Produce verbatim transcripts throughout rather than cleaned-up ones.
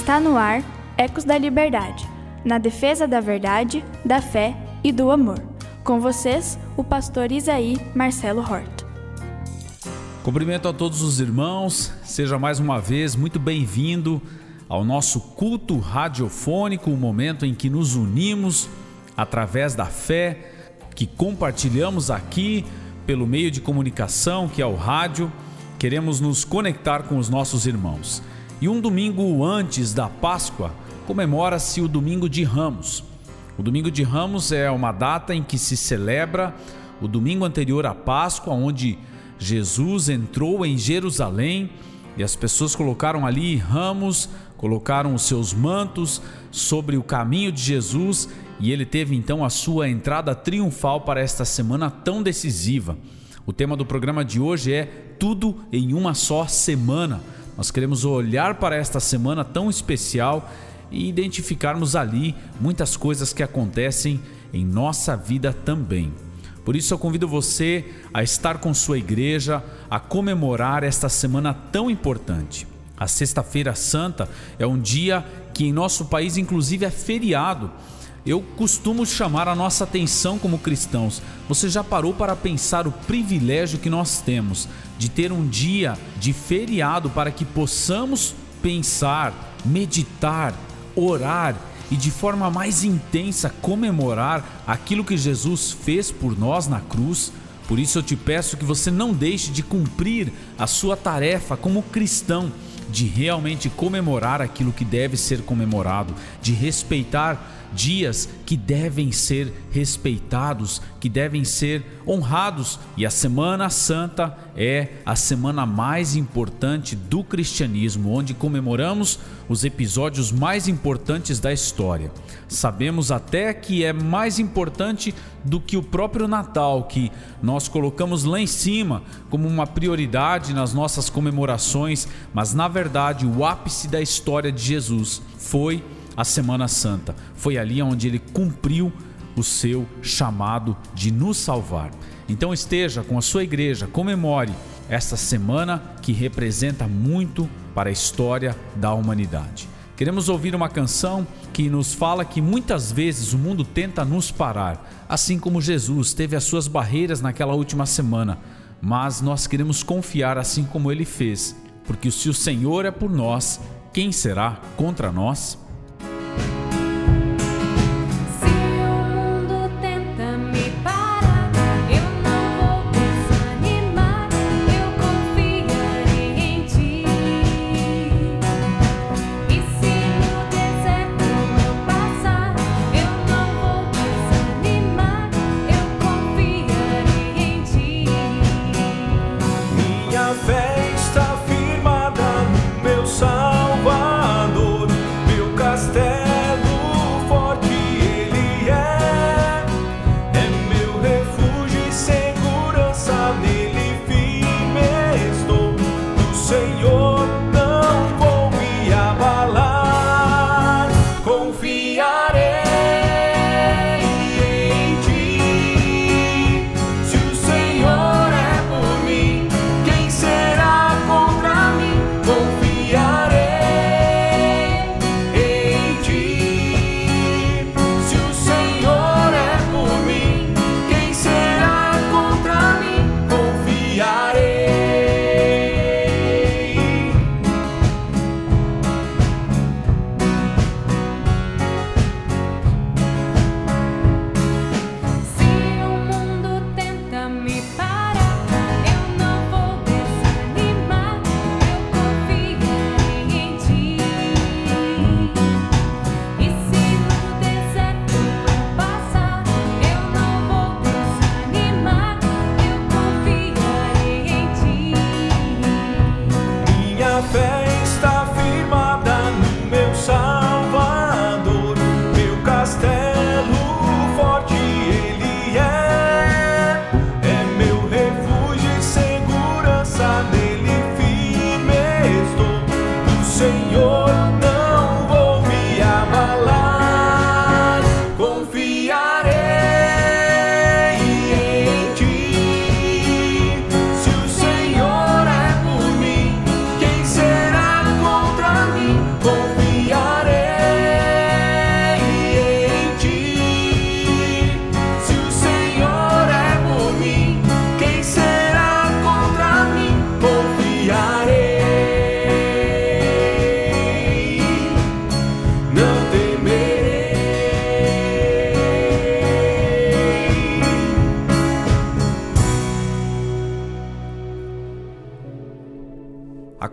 Está no ar Ecos da Liberdade, na defesa da verdade, da fé e do amor. Com vocês, o pastor Isaí Marcelo Horta. Cumprimento a todos os irmãos, seja mais uma vez muito bem-vindo ao nosso culto radiofônico, o momento em que nos unimos através da fé, que compartilhamos aqui pelo meio de comunicação, que é o rádio. Queremos nos conectar com os nossos irmãos. E um domingo antes da Páscoa, comemora-se o Domingo de Ramos. O Domingo de Ramos é uma data em que se celebra o domingo anterior à Páscoa, onde Jesus entrou em Jerusalém e as pessoas colocaram ali ramos, colocaram os seus mantos sobre o caminho de Jesus e ele teve então a sua entrada triunfal para esta semana tão decisiva. O tema do programa de hoje é Tudo em uma só semana. Nós queremos olhar para esta semana tão especial e identificarmos ali muitas coisas que acontecem em nossa vida também. Por isso eu convido você a estar com sua igreja, a comemorar esta semana tão importante. A Sexta-feira Santa é um dia que em nosso país inclusive é feriado. Eu costumo chamar a nossa atenção como cristãos. Você já parou para pensar o privilégio que nós temos de ter um dia de feriado para que possamos pensar, meditar, orar e de forma mais intensa comemorar aquilo que Jesus fez por nós na cruz? Por isso eu te peço que você não deixe de cumprir a sua tarefa como cristão, de realmente comemorar aquilo que deve ser comemorado, de respeitar dias que devem ser respeitados, que devem ser honrados. E a Semana Santa é a semana mais importante do cristianismo, onde comemoramos os episódios mais importantes da história. Sabemos até que é mais importante do que o próprio Natal, que nós colocamos lá em cima como uma prioridade nas nossas comemorações, mas na verdade o ápice da história de Jesus foi a Semana Santa. Foi ali onde ele cumpriu o seu chamado de nos salvar. Então esteja com a sua igreja, comemore esta semana que representa muito para a história da humanidade. Queremos ouvir uma canção que nos fala que muitas vezes o mundo tenta nos parar, assim como Jesus teve as suas barreiras naquela última semana, mas nós queremos confiar assim como ele fez, porque se o Senhor é por nós, quem será contra nós? Fé está firmada no meu Salvador, meu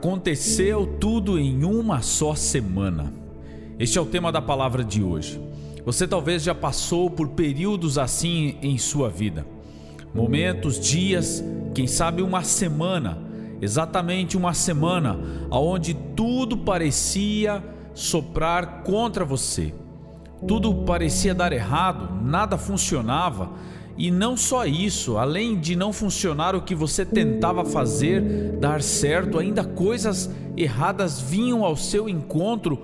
Aconteceu tudo em uma só semana. Este é o tema da palavra de hoje. Você talvez já passou por períodos assim em sua vida. Momentos, dias, quem sabe uma semana, exatamente uma semana, onde tudo parecia soprar contra você. Tudo parecia dar errado, nada funcionava. E não só isso, além de não funcionar o que você tentava fazer dar certo, ainda coisas erradas vinham ao seu encontro,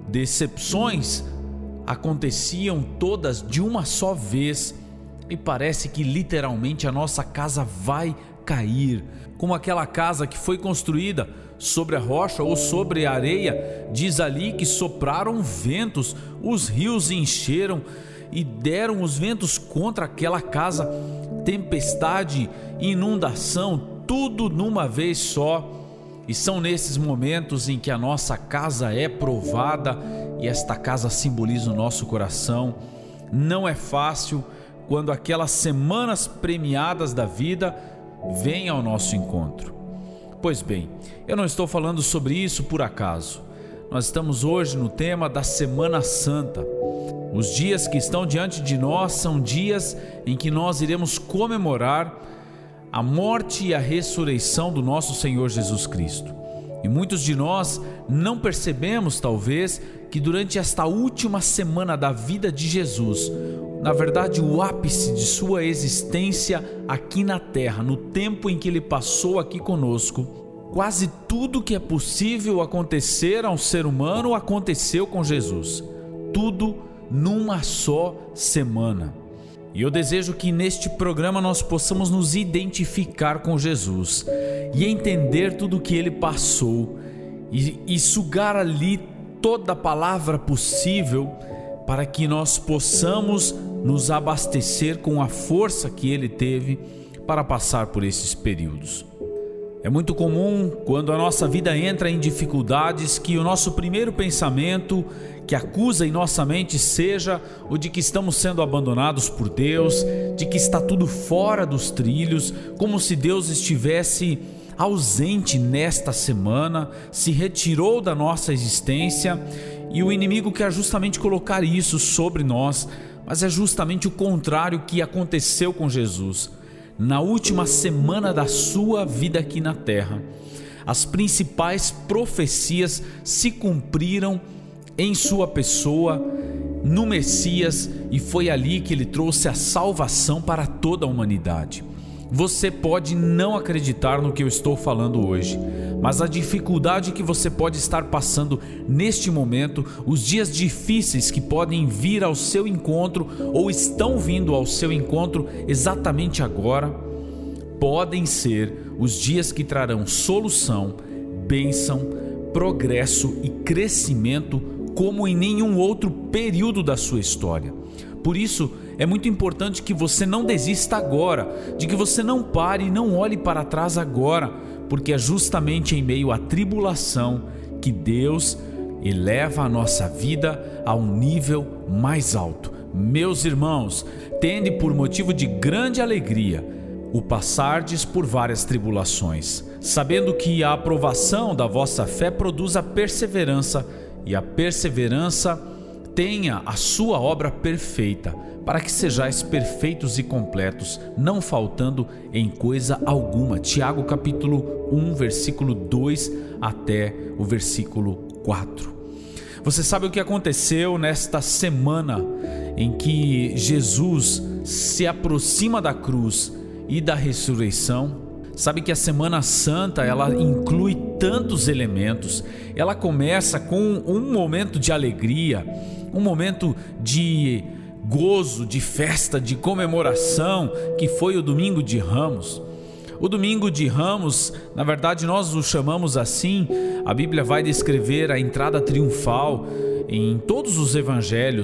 decepções aconteciam todas de uma só vez e parece que literalmente a nossa casa vai cair, como aquela casa que foi construída sobre a rocha ou sobre a areia. Diz ali que sopraram ventos, os rios encheram e deram os ventos contra aquela casa, tempestade, inundação, tudo numa vez só. E são nesses momentos em que a nossa casa é provada, e esta casa simboliza o nosso coração. Não é fácil quando aquelas semanas premiadas da vida vêm ao nosso encontro. Pois bem, eu não estou falando sobre isso por acaso. Nós estamos hoje no tema da Semana Santa. Os dias que estão diante de nós são dias em que nós iremos comemorar a morte e a ressurreição do nosso Senhor Jesus Cristo. E muitos de nós não percebemos, talvez, que durante esta última semana da vida de Jesus, na verdade o ápice de sua existência aqui na terra, no tempo em que ele passou aqui conosco, quase tudo que é possível acontecer ao ser humano aconteceu com Jesus. Tudo numa só semana. E eu desejo que neste programa nós possamos nos identificar com Jesus e entender tudo o que ele passou e, e sugar ali toda a palavra possível para que nós possamos nos abastecer com a força que ele teve para passar por esses períodos. É muito comum, quando a nossa vida entra em dificuldades, que o nosso primeiro pensamento que acusa em nossa mente seja o de que estamos sendo abandonados por Deus, de que está tudo fora dos trilhos, como se Deus estivesse ausente nesta semana, se retirou da nossa existência, e o inimigo quer justamente colocar isso sobre nós, mas é justamente o contrário que aconteceu com Jesus. Na última semana da sua vida aqui na terra, as principais profecias se cumpriram em sua pessoa, no Messias, e foi ali que ele trouxe a salvação para toda a humanidade. Você pode não acreditar no que eu estou falando hoje, mas a dificuldade que você pode estar passando neste momento, os dias difíceis que podem vir ao seu encontro ou estão vindo ao seu encontro exatamente agora, podem ser os dias que trarão solução, bênção, progresso e crescimento como em nenhum outro período da sua história. Por isso, é muito importante que você não desista agora, de que você não pare e não olhe para trás agora, porque é justamente em meio à tribulação que Deus eleva a nossa vida a um nível mais alto. Meus irmãos, tende por motivo de grande alegria o passardes por várias tribulações, sabendo que a aprovação da vossa fé produz a perseverança, e a perseverança tenha a sua obra perfeita, para que sejais perfeitos e completos, não faltando em coisa alguma. Tiago capítulo um, versículo dois até o versículo quatro. Você sabe o que aconteceu nesta semana em que Jesus se aproxima da cruz e da ressurreição? Sabe que a Semana Santa, ela inclui tantos elementos. Ela começa com um momento de alegria, um momento de gozo, de festa, de comemoração, que foi o Domingo de Ramos. O Domingo de Ramos, na verdade nós o chamamos assim, a Bíblia vai descrever a entrada triunfal em todos os evangelhos,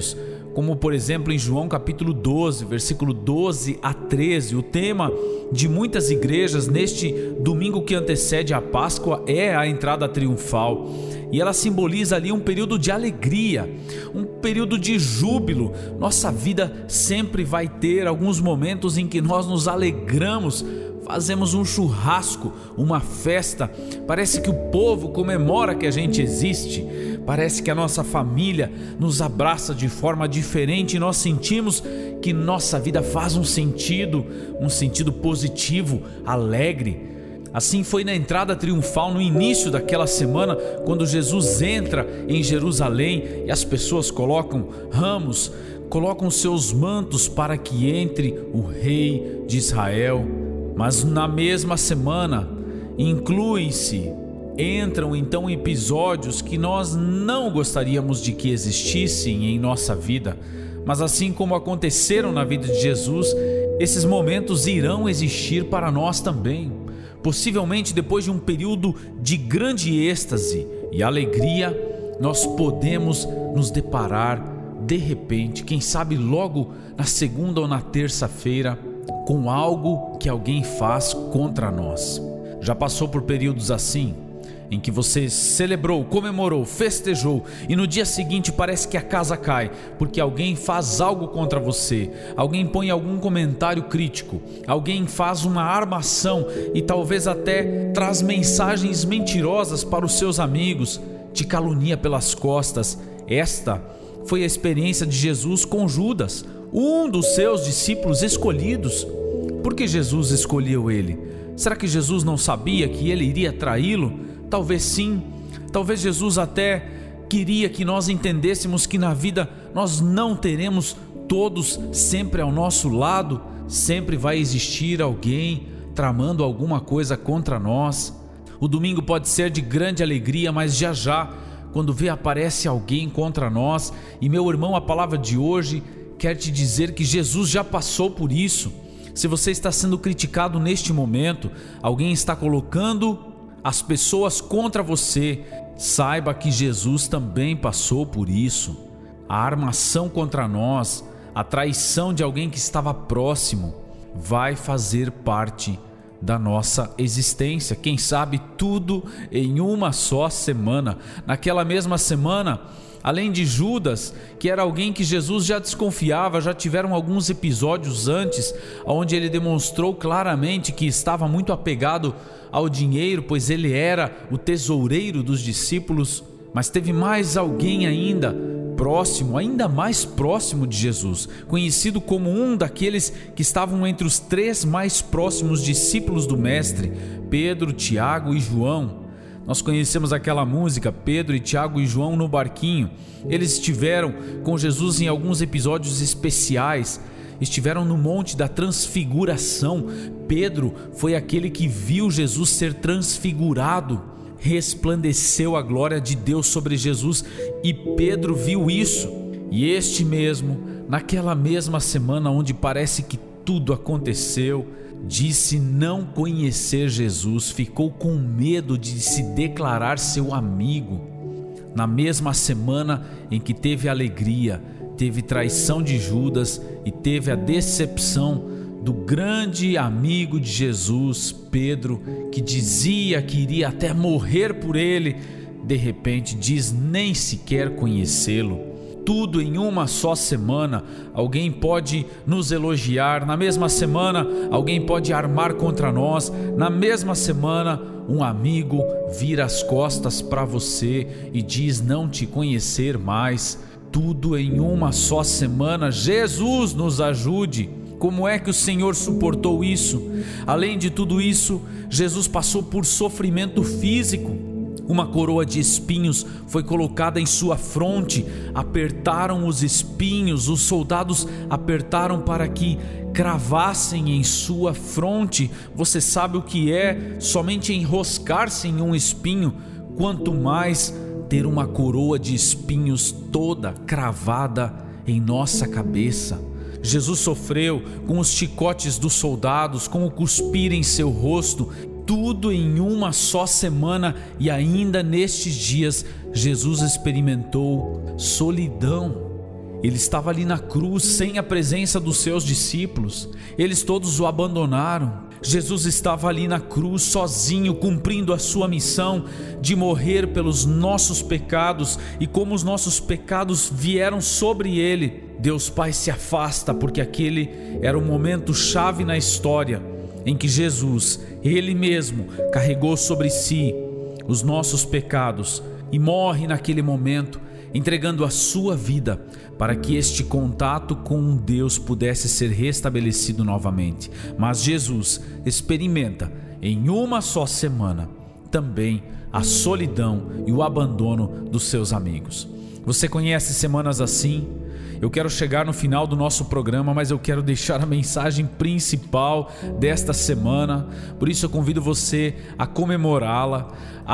como por exemplo em João capítulo doze, versículo doze a treze. O tema de muitas igrejas neste domingo que antecede a Páscoa é a entrada triunfal. E ela simboliza ali um período de alegria, um período de júbilo. Nossa vida sempre vai ter alguns momentos em que nós nos alegramos, fazemos um churrasco, uma festa. Parece que o povo comemora que a gente existe. Parece que a nossa família nos abraça de forma diferente e nós sentimos que nossa vida faz um sentido, um sentido positivo, alegre. Assim foi na entrada triunfal no início daquela semana, quando Jesus entra em Jerusalém e as pessoas colocam ramos, colocam seus mantos para que entre o rei de Israel. Mas na mesma semana, incluem-se, entram então episódios que nós não gostaríamos de que existissem em nossa vida. Mas assim como aconteceram na vida de Jesus, esses momentos irão existir para nós também. Possivelmente depois de um período de grande êxtase e alegria, nós podemos nos deparar de repente, quem sabe logo na segunda ou na terça-feira, com algo que alguém faz contra nós. Já passou por períodos assim, em que você celebrou, comemorou, festejou e no dia seguinte parece que a casa cai, porque alguém faz algo contra você, alguém põe algum comentário crítico, alguém faz uma armação e talvez até traz mensagens mentirosas para os seus amigos, te calunia pelas costas. Esta foi a experiência de Jesus com Judas, um dos seus discípulos escolhidos. Por que Jesus escolheu ele? Será que Jesus não sabia que ele iria traí-lo? Talvez sim, talvez Jesus até queria que nós entendêssemos que na vida nós não teremos todos sempre ao nosso lado, sempre vai existir alguém tramando alguma coisa contra nós. O domingo pode ser de grande alegria, mas já já, quando vê aparece alguém contra nós, e meu irmão, a palavra de hoje quer te dizer que Jesus já passou por isso. Se você está sendo criticado neste momento, alguém está colocando as pessoas contra você, saiba que Jesus também passou por isso. A armação contra nós, a traição de alguém que estava próximo, vai fazer parte da nossa existência. Quem sabe tudo em uma só semana. Naquela mesma semana, além de Judas, que era alguém que Jesus já desconfiava, já tiveram alguns episódios antes, onde ele demonstrou claramente que estava muito apegado ao dinheiro, pois ele era o tesoureiro dos discípulos. Mas teve mais alguém ainda próximo, ainda mais próximo de Jesus, conhecido como um daqueles que estavam entre os três mais próximos discípulos do Mestre, Pedro, Tiago e João. Nós conhecemos aquela música, Pedro e Tiago e João no barquinho. Eles estiveram com Jesus em alguns episódios especiais, estiveram no Monte da Transfiguração. Pedro foi aquele que viu Jesus ser transfigurado, resplandeceu a glória de Deus sobre Jesus e Pedro viu isso. E este mesmo, naquela mesma semana onde parece que tudo aconteceu, disse não conhecer Jesus, ficou com medo de se declarar seu amigo. Na mesma semana em que teve alegria, teve traição de Judas e teve a decepção do grande amigo de Jesus, Pedro, que dizia que iria até morrer por ele, de repente diz nem sequer conhecê-lo. Tudo em uma só semana. Alguém pode nos elogiar, na mesma semana alguém pode armar contra nós, na mesma semana um amigo vira as costas para você e diz não te conhecer mais. Tudo em uma só semana. Jesus nos ajude. Como é que o Senhor suportou isso? Além de tudo isso, Jesus passou por sofrimento físico. Uma coroa de espinhos foi colocada em sua fronte, apertaram os espinhos, os soldados apertaram para que cravassem em sua fronte. Você sabe o que é somente enroscar-se em um espinho, quanto mais ter uma coroa de espinhos toda cravada em nossa cabeça. Jesus sofreu com os chicotes dos soldados, com o cuspir em seu rosto, tudo em uma só semana. E ainda nestes dias, Jesus experimentou solidão. Ele estava ali na cruz sem a presença dos seus discípulos. Eles todos o abandonaram. Jesus estava ali na cruz sozinho, cumprindo a sua missão de morrer pelos nossos pecados. E como os nossos pecados vieram sobre ele, Deus Pai se afasta, porque aquele era o momento chave na história em que Jesus, ele mesmo, carregou sobre si os nossos pecados e morre naquele momento, entregando a sua vida para que este contato com Deus pudesse ser restabelecido novamente. Mas Jesus experimenta em uma só semana também a solidão e o abandono dos seus amigos. Você conhece semanas assim? Eu quero chegar no final do nosso programa, mas eu quero deixar a mensagem principal desta semana. Por isso eu convido você a comemorá-la,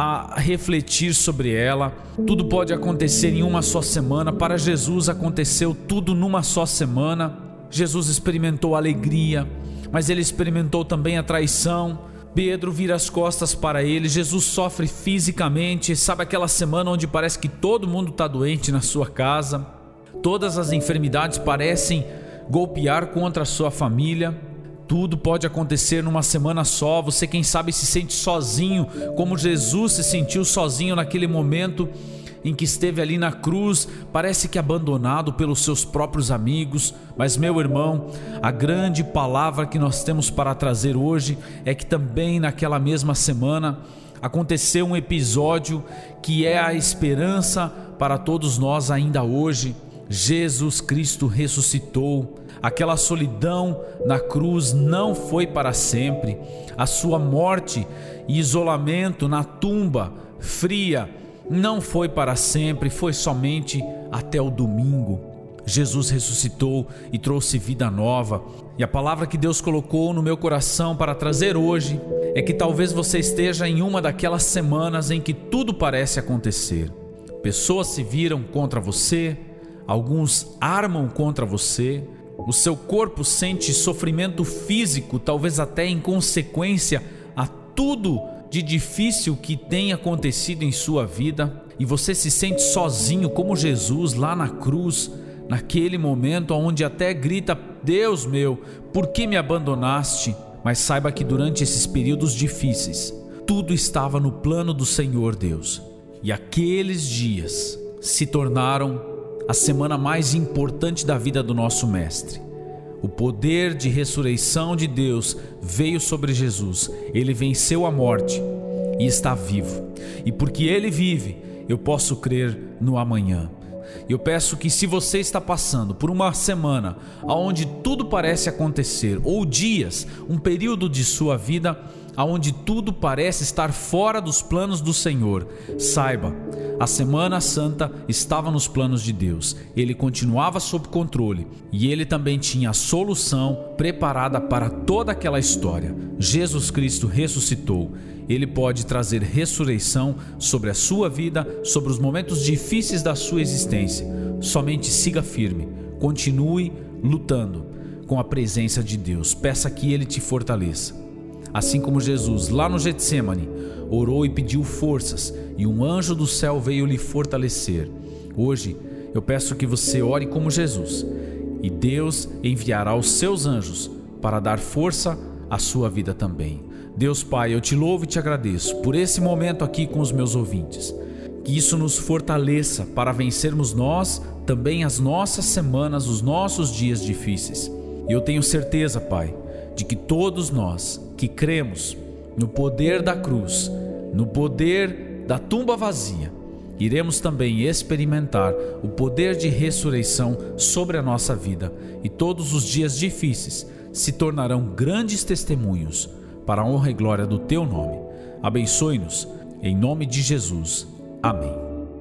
a refletir sobre ela. Tudo pode acontecer em uma só semana. Para Jesus aconteceu tudo numa só semana. Jesus experimentou alegria, mas ele experimentou também a traição. Pedro vira as costas para ele. Jesus sofre fisicamente. Sabe aquela semana onde parece que todo mundo está doente na sua casa? Todas as enfermidades parecem golpear contra a sua família. Tudo pode acontecer numa semana só. Você, quem sabe, se sente sozinho, como Jesus se sentiu sozinho naquele momento em que esteve ali na cruz, parece que abandonado pelos seus próprios amigos. Mas, meu irmão, a grande palavra que nós temos para trazer hoje é que também naquela mesma semana aconteceu um episódio que é a esperança para todos nós ainda hoje. Jesus Cristo ressuscitou. Aquela solidão na cruz não foi para sempre. A sua morte e isolamento na tumba fria não foi para sempre, foi somente até o domingo. Jesus ressuscitou e trouxe vida nova. E a palavra que Deus colocou no meu coração para trazer hoje é que talvez você esteja em uma daquelas semanas em que tudo parece acontecer. Pessoas se viram contra você, alguns armam contra você, o seu corpo sente sofrimento físico, talvez até em consequência a tudo de difícil que tem acontecido em sua vida, e você se sente sozinho como Jesus lá na cruz, naquele momento onde até grita: Deus meu, por que me abandonaste? Mas saiba que durante esses períodos difíceis, tudo estava no plano do Senhor Deus, e aqueles dias se tornaram a semana mais importante da vida do nosso Mestre. O poder de ressurreição de Deus veio sobre Jesus. Ele venceu a morte e está vivo. E porque Ele vive, eu posso crer no amanhã. Eu peço que, se você está passando por uma semana onde tudo parece acontecer, ou dias, um período de sua vida onde tudo parece estar fora dos planos do Senhor, saiba, a Semana Santa estava nos planos de Deus. Ele continuava sob controle e Ele também tinha a solução preparada para toda aquela história. Jesus Cristo ressuscitou. Ele pode trazer ressurreição sobre a sua vida, sobre os momentos difíceis da sua existência. Somente siga firme, continue lutando com a presença de Deus. Peça que Ele te fortaleça. Assim como Jesus, lá no Getsêmani, orou e pediu forças, e um anjo do céu veio lhe fortalecer. Hoje, eu peço que você ore como Jesus, e Deus enviará os seus anjos para dar força à sua vida também. Deus Pai, eu te louvo e te agradeço por esse momento aqui com os meus ouvintes. Que isso nos fortaleça para vencermos nós também as nossas semanas, os nossos dias difíceis. E eu tenho certeza, Pai, de que todos nós que cremos no poder da cruz, no poder da tumba vazia, iremos também experimentar o poder de ressurreição sobre a nossa vida, e todos os dias difíceis se tornarão grandes testemunhos para a honra e glória do Teu nome. Abençoe-nos, em nome de Jesus. Amém.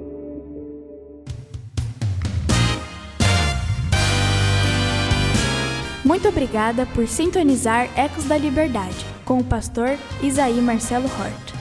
Muito obrigada por sintonizar Ecos da Liberdade com o pastor Isaí Marcelo Hort.